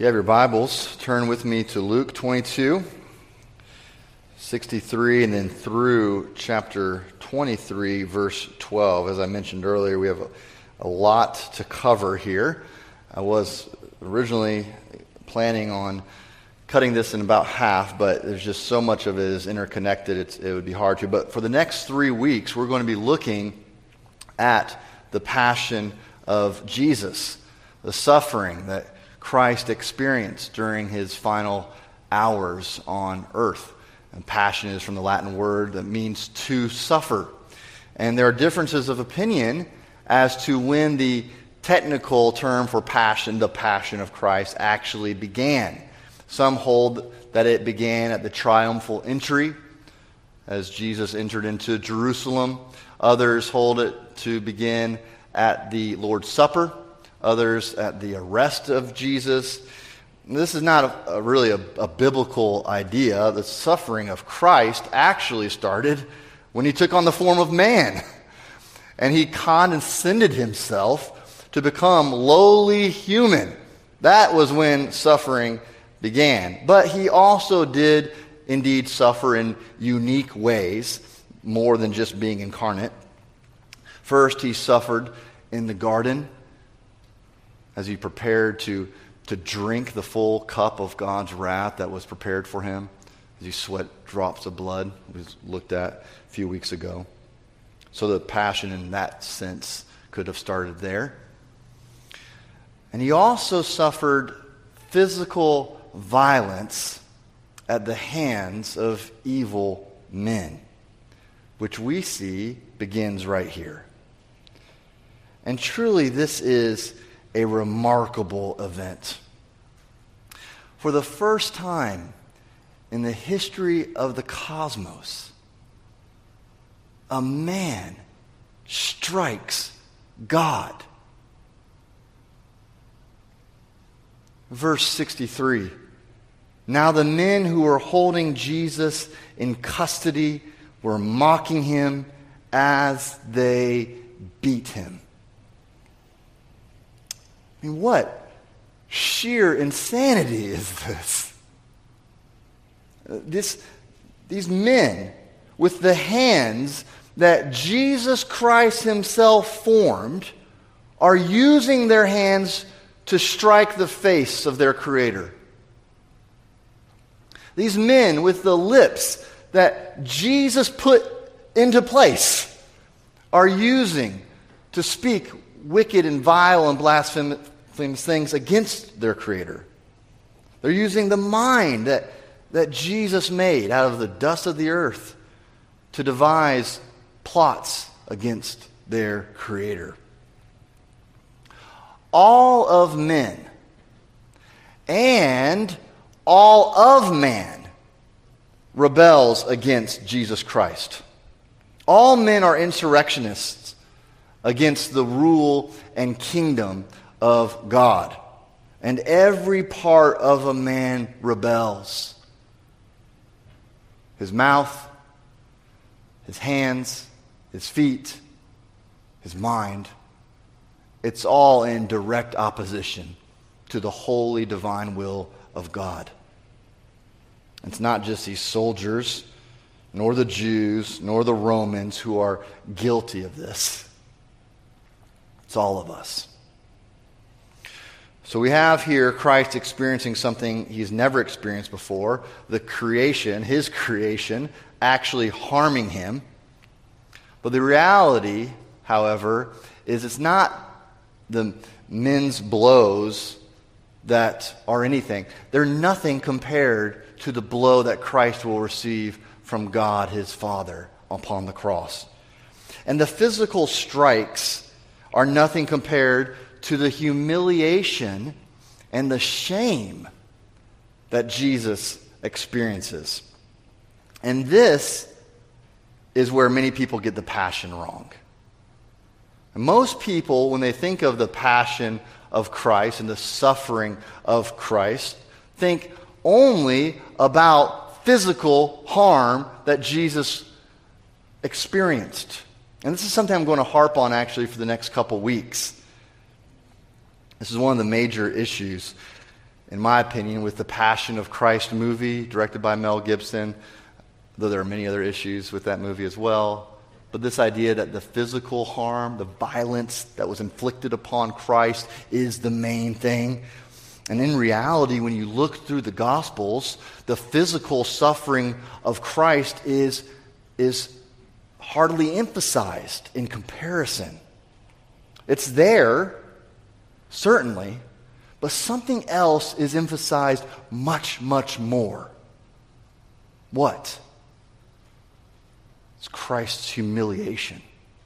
you have your Bibles, turn with me to Luke 22, 63, and then through chapter 23, verse 12. As I mentioned earlier, we have a lot to cover here. I was originally planning on cutting this in about half, but there's just so much of it is interconnected, it would be hard to. But for the next 3 weeks, we're going to be looking at the passion of Jesus, the suffering that Christ experienced during his final hours on earth. And passion is from the Latin word that means to suffer. And there are differences of opinion as to when the technical term for passion, the passion of Christ, actually began. Some hold that it began at the triumphal entry, as Jesus entered into Jerusalem. Others hold it to begin at the Lord's Supper. Others at the arrest of Jesus. This is not really a biblical idea. The suffering of Christ actually started when he took on the form of man. And he condescended himself to become lowly human. That was when suffering began. But he also did indeed suffer in unique ways, more than just being incarnate. First, he suffered in the garden as he prepared to drink the full cup of God's wrath that was prepared for him, as he sweat drops of blood, we looked at a few weeks ago. So the passion in that sense could have started there. And he also suffered physical violence at the hands of evil men, which we see begins right here. And truly, this is a remarkable event. For the first time in the history of the cosmos, a man strikes God. Verse 63. Now the men who were holding Jesus in custody were mocking him as they beat him. I mean, what sheer insanity is this? These men with the hands that Jesus Christ himself formed are using their hands to strike the face of their Creator. These men with the lips that Jesus put into place are using to speak wicked and vile and blasphemous things against their Creator. They're using the mind that Jesus made out of the dust of the earth to devise plots against their Creator. All of men and all of man rebels against Jesus Christ. All men are insurrectionists against the rule and kingdom of God. And every part of a man rebels. His mouth, his hands, his feet, his mind. It's all in direct opposition to the holy divine will of God. It's not just these soldiers, nor the Jews, nor the Romans who are guilty of this. It's all of us. So we have here Christ experiencing something he's never experienced before, the creation, his creation, actually harming him. But the reality, however, is it's not the men's blows that are anything. They're nothing compared to the blow that Christ will receive from God his Father upon the cross. And the physical strikes are nothing compared to the humiliation and the shame that Jesus experiences. And this is where many people get the passion wrong. And most people, when they think of the passion of Christ and the suffering of Christ, think only about physical harm that Jesus experienced. And this is something I'm going to harp on actually for the next couple weeks. This is one of the major issues in my opinion, with the Passion of Christ movie directed by Mel Gibson, though there are many other issues with that movie as well. But this idea that the physical harm, the violence that was inflicted upon Christ is the main thing. And in reality, when you look through the Gospels, the physical suffering of Christ is hardly emphasized in comparison. It's there, certainly, but something else is emphasized much, much more. What? It's Christ's humiliation.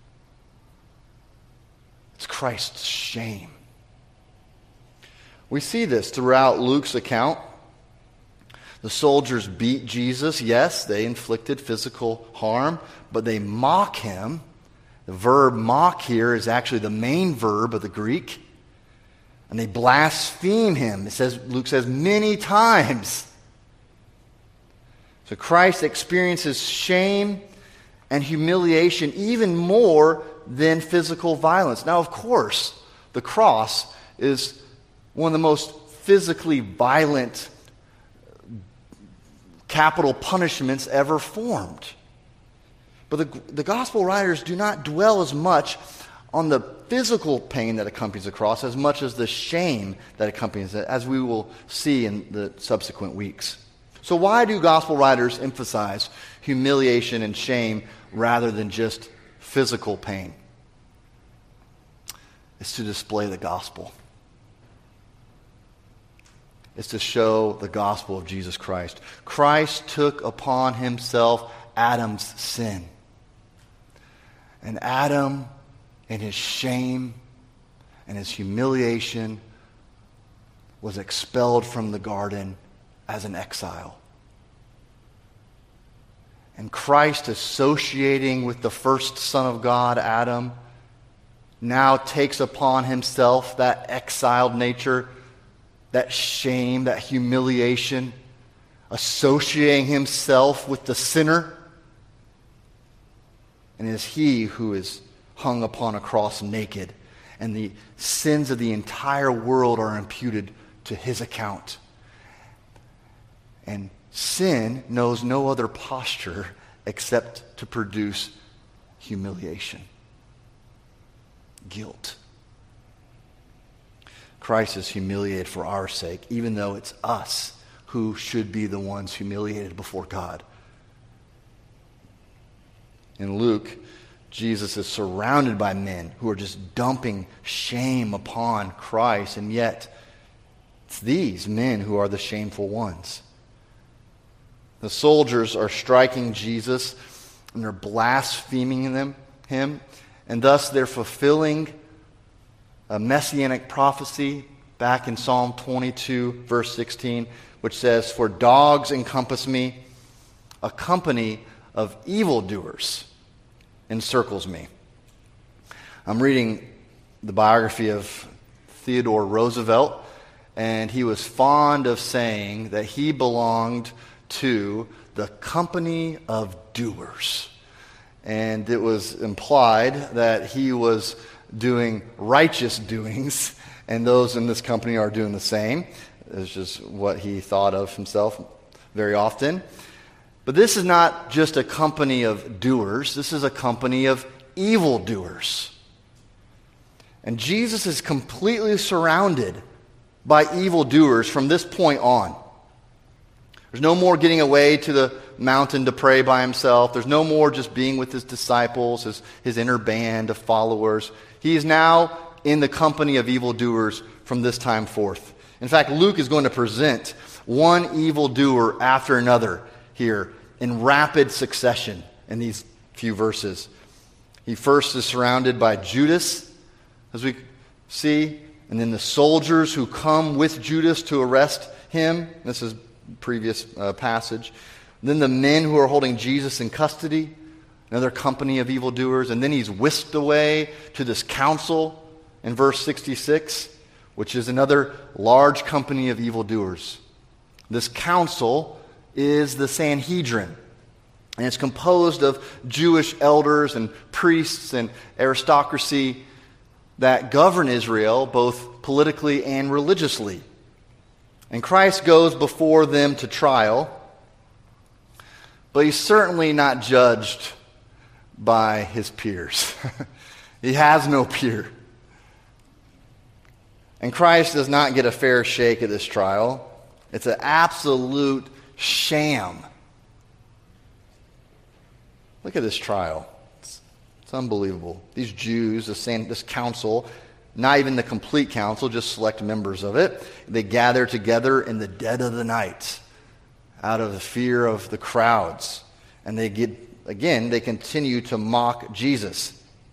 It's Christ's shame. We see this throughout Luke's account. The soldiers beat Jesus. Yes, they inflicted physical harm, but they mock him. The verb mock here is actually the main verb of the Greek. And they blaspheme him. Luke says many times. So Christ experiences shame and humiliation even more than physical violence. Now, of course, the cross is one of the most physically violent capital punishments ever formed. But the gospel writers do not dwell as much on the physical pain that accompanies the cross as much as the shame that accompanies it, as we will see in the subsequent weeks. So why do gospel writers emphasize humiliation and shame rather than just physical pain? It's to display the gospel. It's to show the gospel of Jesus Christ. Christ took upon himself Adam's sin. And Adam, in his shame and his humiliation, was expelled from the garden as an exile. And Christ, associating with the first Son of God, Adam, now takes upon himself that exiled nature, that shame, that humiliation, associating himself with the sinner. And it is he who is hung upon a cross naked, and the sins of the entire world are imputed to his account. And sin knows no other posture except to produce humiliation, guilt. Christ is humiliated for our sake, even though it's us who should be the ones humiliated before God. In Luke, Jesus is surrounded by men who are just dumping shame upon Christ, and yet it's these men who are the shameful ones. The soldiers are striking Jesus, and they're blaspheming him, and thus they're fulfilling a messianic prophecy back in Psalm 22, verse 16, which says, "For dogs encompass me, a company of evildoers encircles me." I'm reading the biography of Theodore Roosevelt, and he was fond of saying that he belonged to the company of doers. And it was implied that he was doing righteous doings, and those in this company are doing the same. It's just what he thought of himself very often. But this is not just a company of doers. This is a company of evildoers. And Jesus is completely surrounded by evildoers from this point on. There's no more getting away to the mountain to pray by himself. There's no more just being with his disciples, his inner band of followers. He is now in the company of evildoers from this time forth. In fact, Luke is going to present one evildoer after another here in rapid succession in these few verses. He first is surrounded by Judas, as we see, and then the soldiers who come with Judas to arrest him. This is previous passage. Then the men who are holding Jesus in custody, another company of evildoers. And then he's whisked away to this council in verse 66, which is another large company of evildoers. This council is the Sanhedrin, and it's composed of Jewish elders and priests and aristocracy that govern Israel both politically and religiously. And Christ goes before them to trial, but he's certainly not judged by his peers. He has no peer. And Christ does not get a fair shake at this trial. It's an absolute sham. Look at this trial. It's unbelievable. These Jews, this council, not even the complete council, just select members of it, they gather together in the dead of the night out of the fear of the crowds. And they continue to mock Jesus.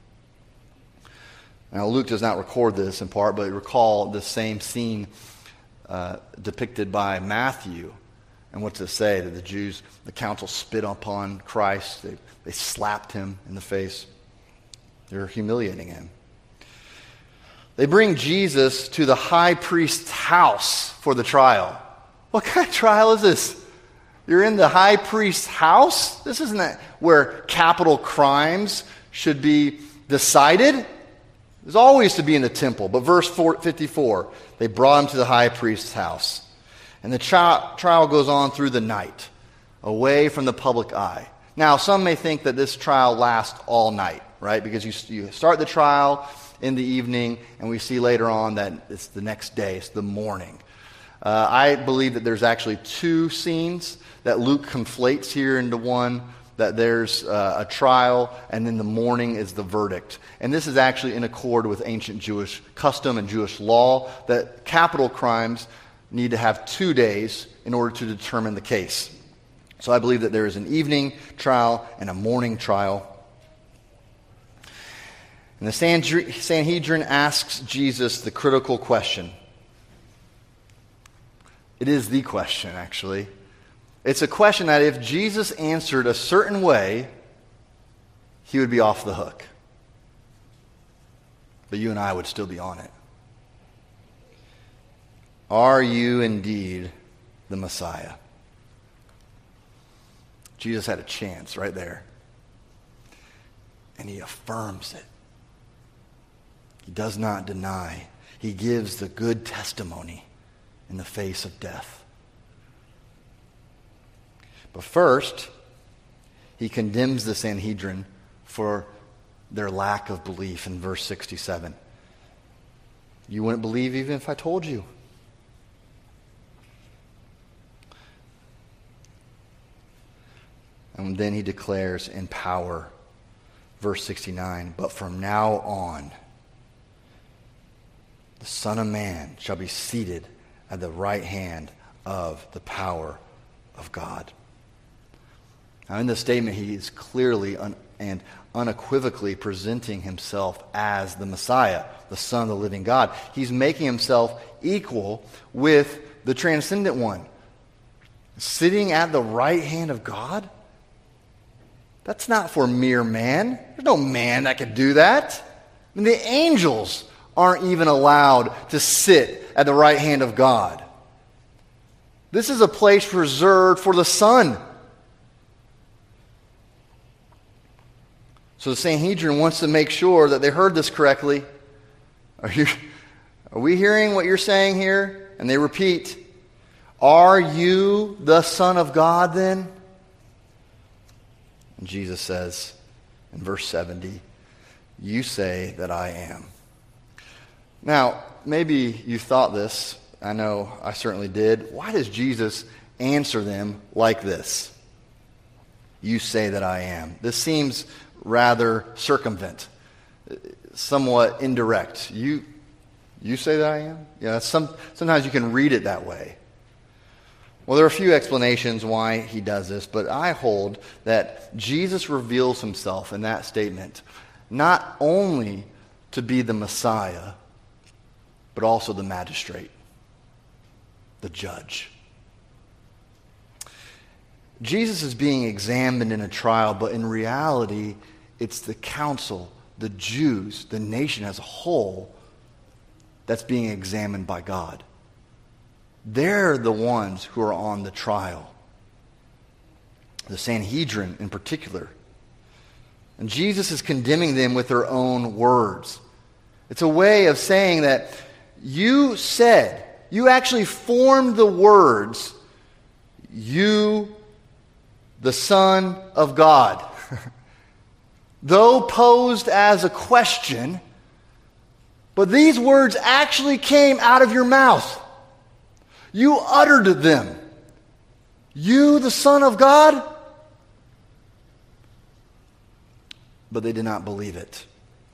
Now, Luke does not record this in part, but recall the same scene depicted by Matthew. And what's it say? That the council spit upon Christ. They slapped him in the face. They're humiliating him. They bring Jesus to the high priest's house for the trial. What kind of trial is this? You're in the high priest's house? This isn't where capital crimes should be decided. There's always to be in the temple. But verse 54, they brought him to the high priest's house. And the trial goes on through the night, away from the public eye. Now, some may think that this trial lasts all night, right? Because you start the trial in the evening, and we see later on that it's the next day, it's the morning. I believe that there's actually two scenes that Luke conflates here into one, that there's a trial, and then the morning is the verdict. And this is actually in accord with ancient Jewish custom and Jewish law, that capital crimes need to have 2 days in order to determine the case. So I believe that there is an evening trial and a morning trial. And the Sanhedrin asks Jesus the critical question. It is the question, actually. It's a question that if Jesus answered a certain way, he would be off the hook. But you and I would still be on it. Are you indeed the Messiah? Jesus had a chance right there. And he affirms it. He does not deny. He gives the good testimony in the face of death. But first, he condemns the Sanhedrin for their lack of belief in verse 67. You wouldn't believe even if I told you. And then he declares in power, verse 69, but from now on, the Son of Man shall be seated at the right hand of the power of God. Now in this statement, he is clearly and unequivocally presenting himself as the Messiah, the Son of the living God. He's making himself equal with the transcendent one. Sitting at the right hand of God? That's not for mere man. There's no man that could do that. I mean, the angels aren't even allowed to sit at the right hand of God. This is a place reserved for the Son. So the Sanhedrin wants to make sure that they heard this correctly. Are we hearing what you're saying here? And they repeat, are you the Son of God then? And Jesus says in verse 70, you say that I am. Now, maybe you thought this. I know I certainly did. Why does Jesus answer them like this? You say that I am. This seems rather circumvent, somewhat indirect. You say that I am? Yeah, sometimes you can read it that way. Well, there are a few explanations why he does this, but I hold that Jesus reveals himself in that statement not only to be the Messiah, but also the magistrate, the judge. Jesus is being examined in a trial, but in reality, it's the council, the Jews, the nation as a whole, that's being examined by God. They're the ones who are on the trial. The Sanhedrin in particular. And Jesus is condemning them with their own words. It's a way of saying that you said You actually formed the words, "You, the Son of God." Though posed as a question, but these words actually came out of your mouth. You uttered them. "You, the Son of God?" But they did not believe it.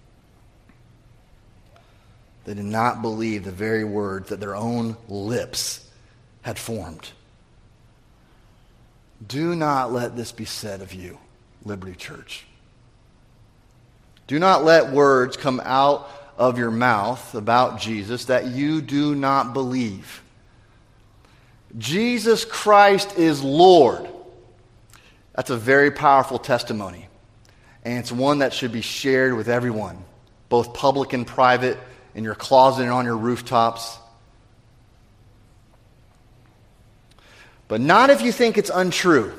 They did not believe the very words that their own lips had formed. Do not let this be said of you, Liberty Church. Do not let words come out of your mouth about Jesus that you do not believe. Jesus Christ is Lord. That's a very powerful testimony. And it's one that should be shared with everyone, both public and private, in your closet and on your rooftops. But not if you think it's untrue.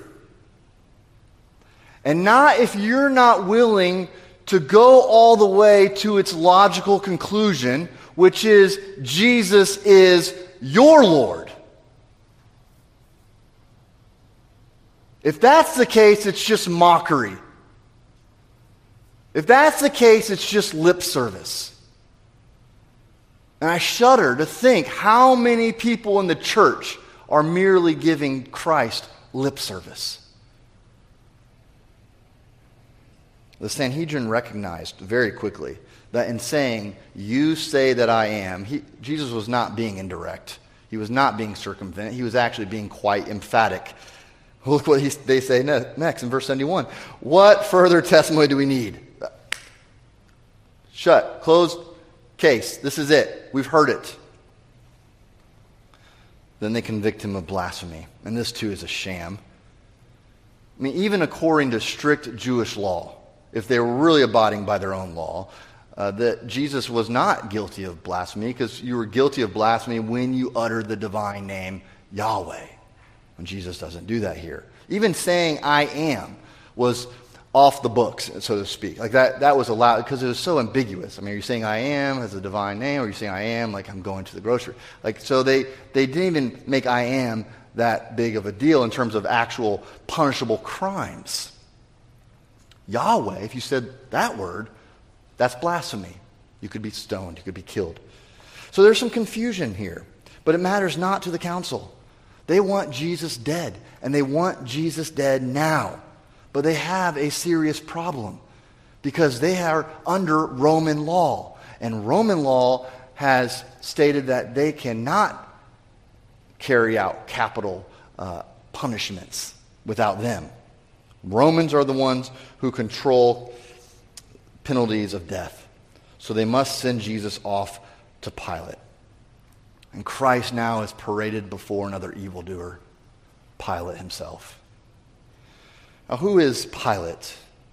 And not if you're not willing to go all the way to its logical conclusion, which is Jesus is your Lord. If that's the case, it's just mockery. If that's the case, it's just lip service. And I shudder to think how many people in the church are merely giving Christ lip service. The Sanhedrin recognized very quickly that in saying, "You say that I am," Jesus was not being indirect. He was not being circumvented. He was actually being quite emphatic. Look what they say next in verse 71. "What further testimony do we need?" Shut. Closed case. This is it. We've heard it. Then they convict him of blasphemy. And this too is a sham. I mean, even according to strict Jewish law, if they were really abiding by their own law, that Jesus was not guilty of blasphemy, because you were guilty of blasphemy when you uttered the divine name Yahweh. And Jesus doesn't do that here. Even saying "I am" was off the books, so to speak. Like that was allowed because it was so ambiguous. I mean, are you saying "I am" as a divine name, or are you saying "I am" like I'm going to the grocery? Like, so they didn't even make "I am" that big of a deal in terms of actual punishable crimes. Yahweh, if you said that word, that's blasphemy. You could be stoned. You could be killed. So there's some confusion here, but it matters not to the council. They want Jesus dead, and they want Jesus dead now. But they have a serious problem because they are under Roman law. And Roman law has stated that they cannot carry out capital punishments without them. Romans are the ones who control penalties of death. So they must send Jesus off to Pilate. And Christ now is paraded before another evildoer, Pilate himself. Now, who is Pilate?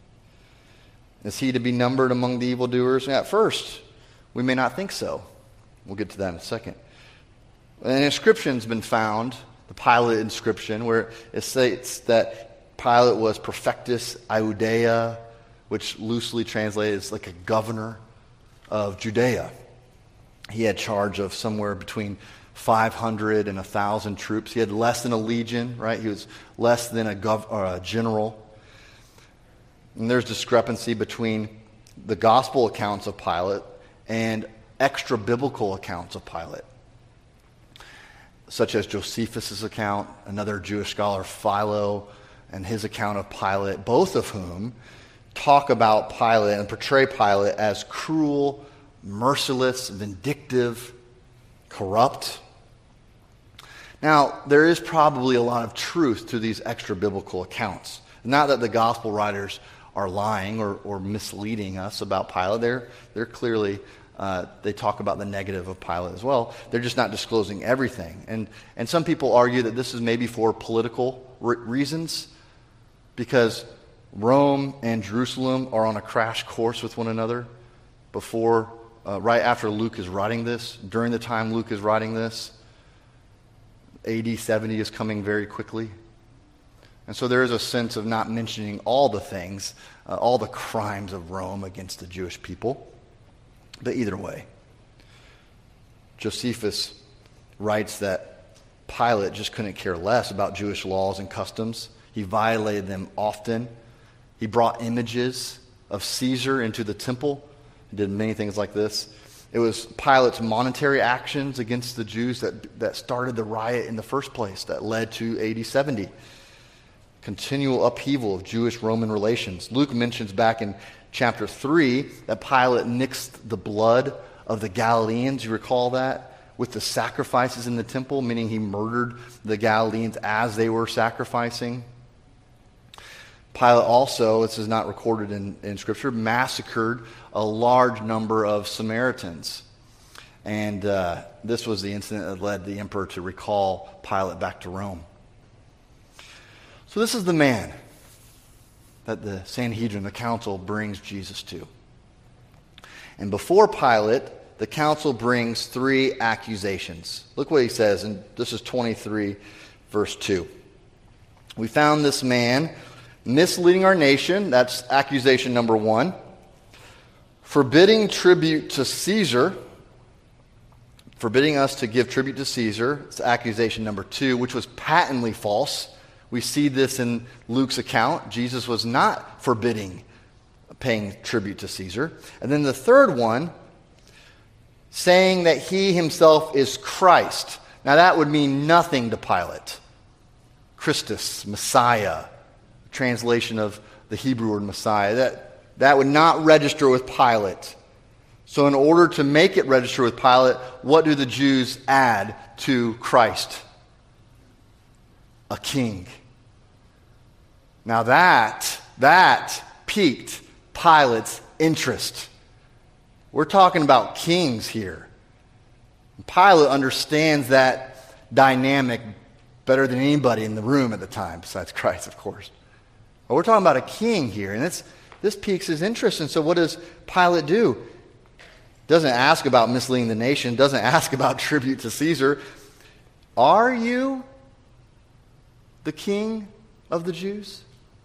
Is he to be numbered among the evildoers? At first, we may not think so. We'll get to that in a second. An inscription's been found, the Pilate inscription, where it states that Pilate was Prefectus Iudaea, which loosely translated is like a governor of Judea. He had charge of somewhere between 500 and 1,000 troops. He had less than a legion, right? He was less than a general. And there's discrepancy between the gospel accounts of Pilate and extra-biblical accounts of Pilate, such as Josephus' account, another Jewish scholar, Philo, and his account of Pilate, both of whom talk about Pilate and portray Pilate as cruel, merciless, vindictive, corrupt. Now, there is probably a lot of truth to these extra-biblical accounts. Not that the gospel writers are lying or misleading us about Pilate. They're clearly, they talk about the negative of Pilate as well. They're just not disclosing everything. And some people argue that this is maybe for political reasons, because Rome and Jerusalem are on a crash course with one another before, right after Luke is writing this. During the time Luke is writing this, AD 70 is coming very quickly. And so there is a sense of not mentioning all the things, all the crimes of Rome against the Jewish people. But either way, Josephus writes that Pilate just couldn't care less about Jewish laws and customs. He violated them often. He brought images of Caesar into the temple. He did many things like this. It was Pilate's monetary actions against the Jews that started the riot in the first place, that led to AD 70. Continual upheaval of Jewish-Roman relations. Luke mentions back in chapter 3 that Pilate mixed the blood of the Galileans, you recall that, with the sacrifices in the temple, meaning he murdered the Galileans as they were sacrificing. Pilate also, this is not recorded in Scripture, massacred a large number of Samaritans. And this was the incident that led the emperor to recall Pilate back to Rome. So this is the man that the Sanhedrin, the council, brings Jesus to. And before Pilate, the council brings 3 accusations. Look what he says, and this is 23, verse 2. We found this man misleading our nation, that's accusation number 1. Forbidding tribute to Caesar, forbidding us to give tribute to Caesar, it's accusation number 2, which was patently false. We see this in Luke's account. Jesus was not forbidding paying tribute to Caesar. And then the third one, saying that he himself is Christ. Now that would mean nothing to Pilate. Christus, Messiah, translation of the Hebrew word Messiah. That would not register with Pilate. So in order to make it register with Pilate, what do the Jews add to Christ? A king. Now that piqued Pilate's interest. We're talking about kings here. Pilate understands that dynamic better than anybody in the room at the time, besides Christ, of course. But we're talking about a king here, and this piques his interest. And so what does Pilate do? Doesn't ask about misleading the nation, doesn't ask about tribute to Caesar. Are you the king of the Jews?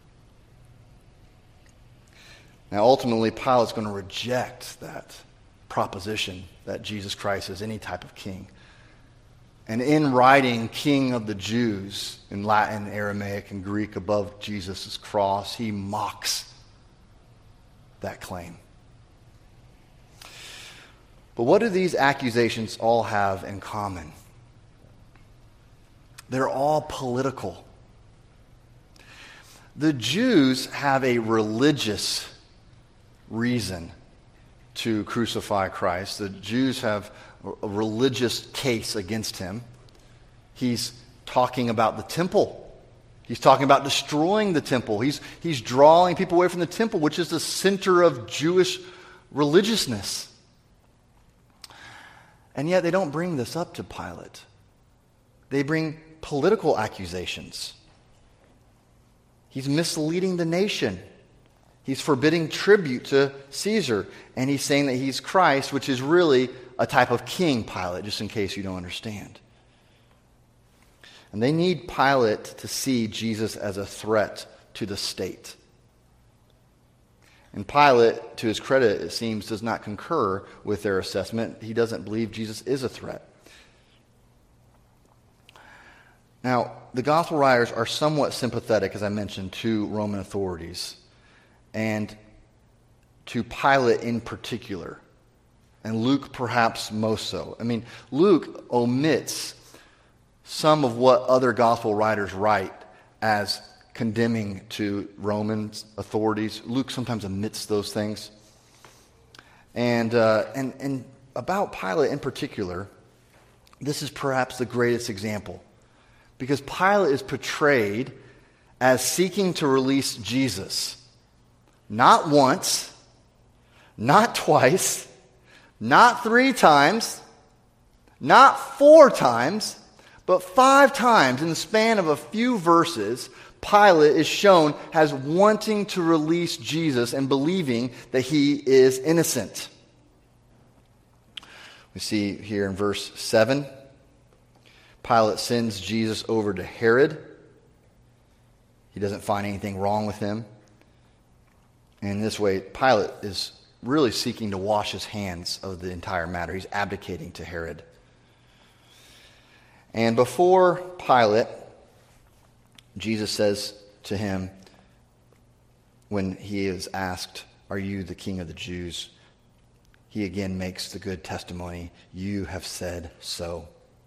Now, ultimately, Pilate's going to reject that proposition that Jesus Christ is any type of king. And in writing King of the Jews in Latin, Aramaic, and Greek above Jesus' cross, he mocks that claim. But what do these accusations all have in common? They're all political. The Jews have a religious reason to crucify Christ. The Jews have a religious case against him. He's talking about the temple. He's talking about destroying the temple. He's drawing people away from the temple, which is the center of Jewish religiousness. And yet they don't bring this up to Pilate. They bring political accusations. He's misleading the nation. He's forbidding tribute to Caesar. And he's saying that he's Christ, which is really a type of king, Pilate, just in case you don't understand. And they need Pilate to see Jesus as a threat to the state. And Pilate, to his credit, it seems, does not concur with their assessment. He doesn't believe Jesus is a threat. Now, the gospel writers are somewhat sympathetic, as I mentioned, to Roman authorities and to Pilate in particular, and Luke perhaps most so. I mean, Luke omits some of what other gospel writers write as condemning to Roman authorities. Luke sometimes omits those things. And about Pilate in particular, this is perhaps the greatest example. Because Pilate is portrayed as seeking to release Jesus. Not once, not twice, not 3 times, not 4 times, but 5 times in the span of a few verses, Pilate is shown as wanting to release Jesus and believing that he is innocent. We see here in verse 7, Pilate sends Jesus over to Herod. He doesn't find anything wrong with him. And in this way, Pilate is really seeking to wash his hands of the entire matter. He's abdicating to Herod. And before Pilate, Jesus says to him, when he is asked, "Are you the king of the Jews?" he again makes the good testimony, "You have said so."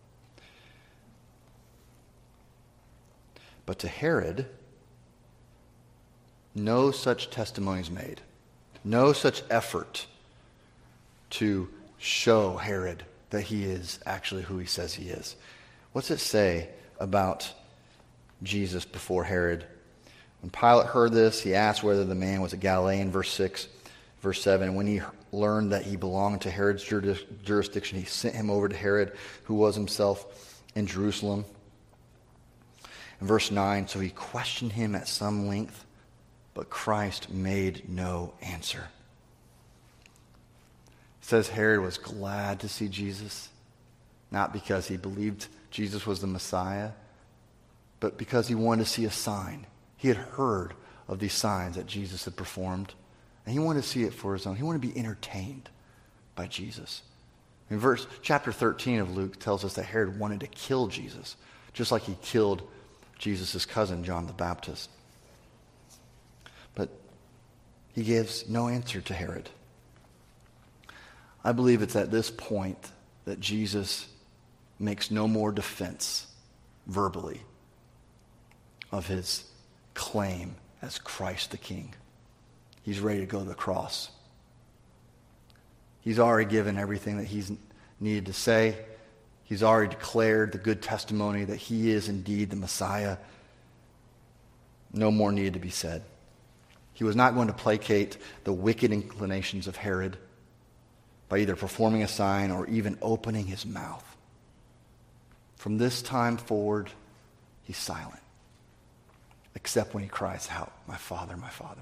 But to Herod, no such testimony is made. No such effort to show Herod that he is actually who he says he is. What's it say about Jesus before Herod? When Pilate heard this, he asked whether the man was a Galilean, verse 6. Verse 7, when he learned that he belonged to Herod's jurisdiction, he sent him over to Herod, who was himself in Jerusalem. In verse 9, so he questioned him at some length, but Christ made no answer. It says Herod was glad to see Jesus, not because he believed Jesus was the Messiah, but because he wanted to see a sign. He had heard of these signs that Jesus had performed, and he wanted to see it for his own. He wanted to be entertained by Jesus. In chapter 13 of Luke tells us that Herod wanted to kill Jesus, just like he killed Jesus' cousin, John the Baptist. But he gives no answer to Herod. I believe it's at this point that Jesus makes no more defense verbally of his claim as Christ the King. He's ready to go to the cross. He's already given everything that he's needed to say. He's already declared the good testimony that he is indeed the Messiah. No more needed to be said. He was not going to placate the wicked inclinations of Herod by either performing a sign or even opening his mouth. From this time forward, he's silent, except when he cries out, "My Father, my Father."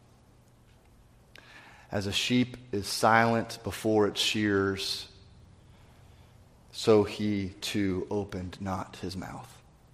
As a sheep is silent before its shearers, so he too opened not his mouth.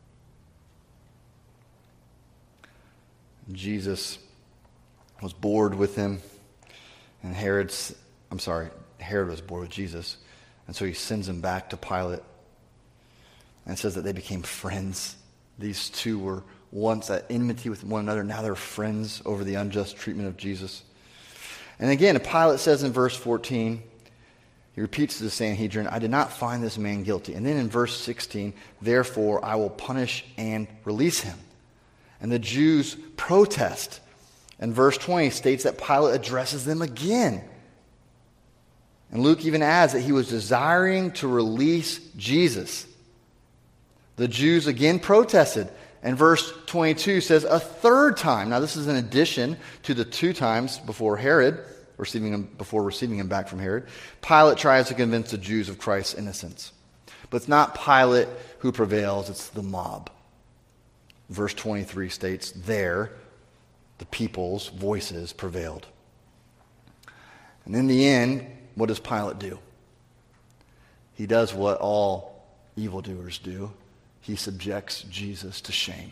Jesus was bored with him, and Herod was bored with Jesus, and so he sends him back to Pilate, and it says that they became friends. These two were once at enmity with one another, now they're friends over the unjust treatment of Jesus. And again, Pilate says in verse 14, he repeats to the Sanhedrin, "I did not find this man guilty." And then in verse 16, "Therefore I will punish and release him." And the Jews protest. And verse 20 states that Pilate addresses them again. And Luke even adds that he was desiring to release Jesus. The Jews again protested. And verse 22 says a third time. Now this is in addition to the 2 times before receiving him back from Herod. Pilate tries to convince the Jews of Christ's innocence. But it's not Pilate who prevails, it's the mob. Verse 23 states, there the people's voices prevailed. And in the end, what does Pilate do? He does what all evildoers do. He subjects Jesus to shame.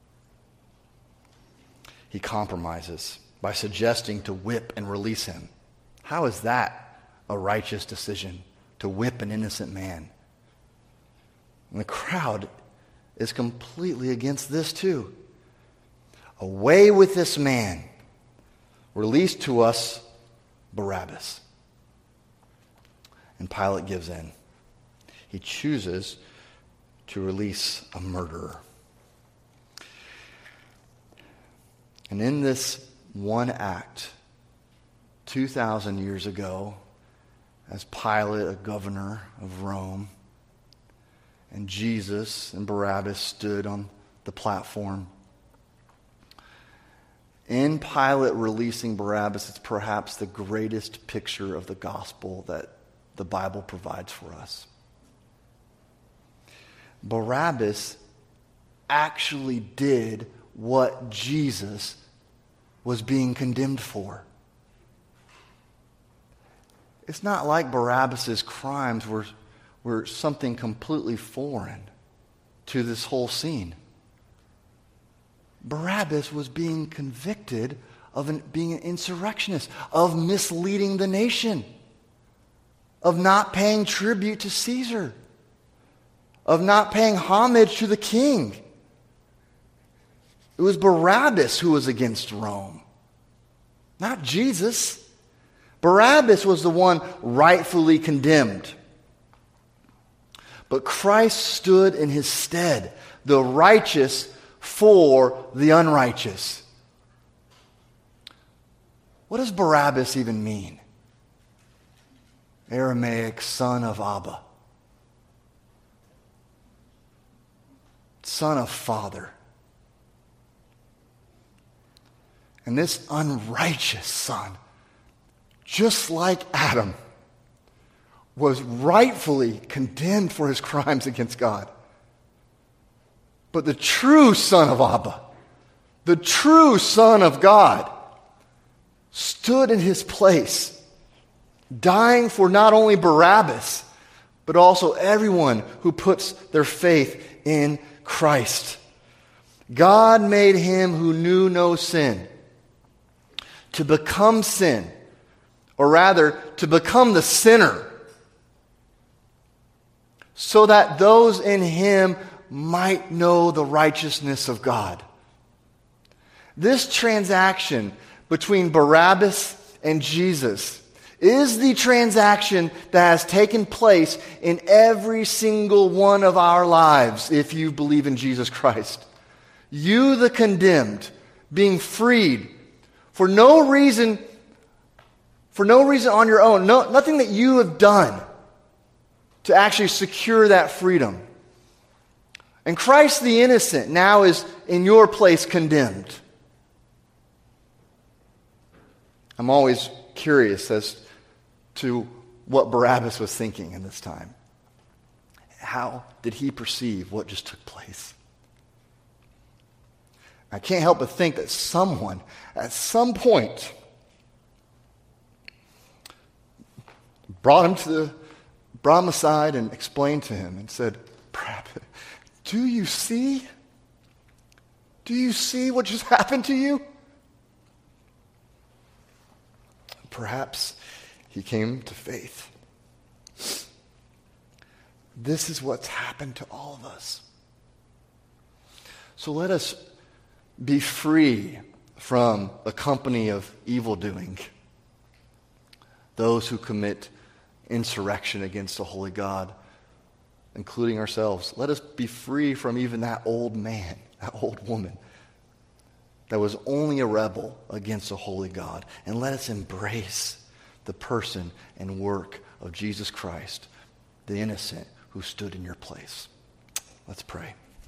He compromises by suggesting to whip and release him. How is that a righteous decision, to whip an innocent man? And the crowd is completely against this too. Away with this man. Release to us Barabbas. And Pilate gives in. He chooses to release a murderer. And in this one act, 2,000 years ago, as Pilate, a governor of Rome, and Jesus and Barabbas stood on the platform. In Pilate releasing Barabbas, it's perhaps the greatest picture of the gospel that the Bible provides for us. Barabbas actually did what Jesus was being condemned for. It's not like Barabbas' crimes were something completely foreign to this whole scene. Barabbas was being convicted of being an insurrectionist, of misleading the nation, of not paying tribute to Caesar, of not paying homage to the king. It was Barabbas who was against Rome, not Jesus. Barabbas was the one rightfully condemned. But Christ stood in his stead, the righteous for the unrighteous. What does Barabbas even mean? Aramaic, son of Abba. Son of Father. And this unrighteous son, just like Adam, was rightfully condemned for his crimes against God. But the true son of Abba, the true son of God, stood in his place, dying for not only Barabbas, but also everyone who puts their faith in Christ. God made him who knew no sin to become sin, or rather, to become the sinner, so that those in him might know the righteousness of God. This transaction between Barabbas and Jesus is the transaction that has taken place in every single one of our lives if you believe in Jesus Christ. You, the condemned, being freed for no reason on your own, nothing that you have done to actually secure that freedom. And Christ the innocent now is in your place condemned. I'm always curious as to what Barabbas was thinking in this time. How did he perceive what just took place? I can't help but think that someone at some point brought him aside and explained to him and said, do you see? Do you see what just happened to you? Perhaps he came to faith. This is what's happened to all of us. So let us be free from the company of evildoing, those who commit insurrection against the holy God, including ourselves. Let us be free from even that old man, that old woman that was only a rebel against the holy God. And let us embrace the person and work of Jesus Christ, the innocent who stood in your place. Let's pray.